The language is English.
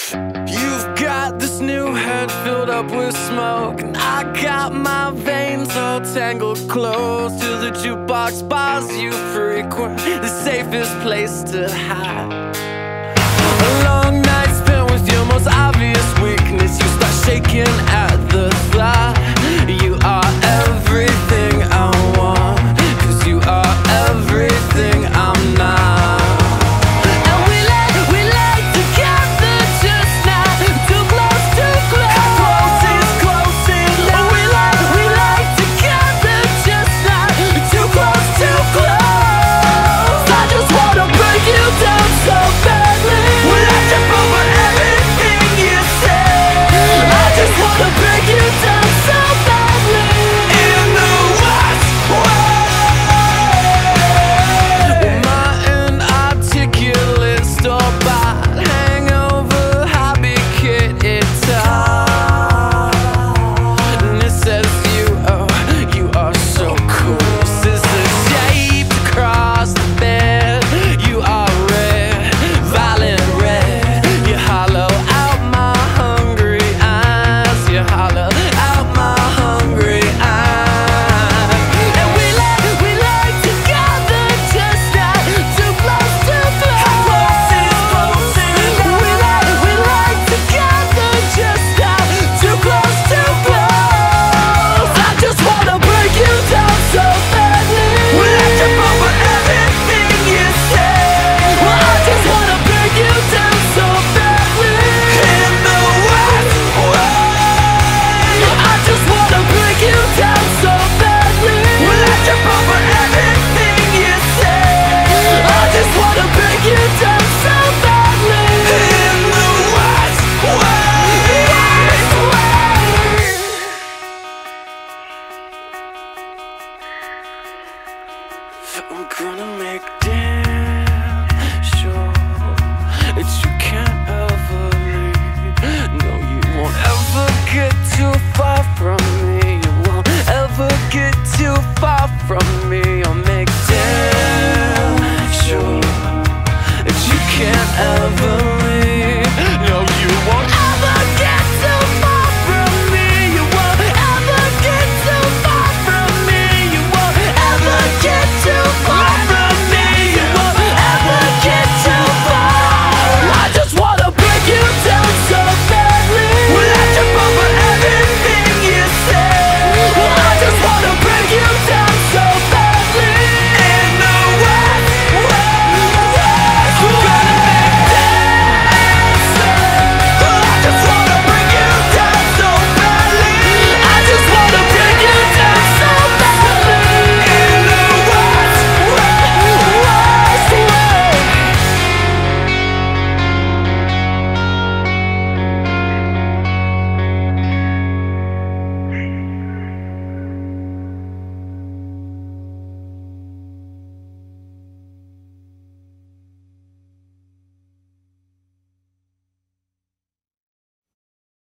You've got this new head filled up with smoke, and I got my veins all tangled close to the jukebox bars you frequent, the safest place to hide. A long night spent with your most obvious weakness. You start shaking at the thought you are everything I want, 'cause you are everything I'm not. I'm gonna make damn sure that you can't ever leave. No, you won't ever get too far from me. You won't ever get too far from me. I'll make damn sure that you can't ever leave.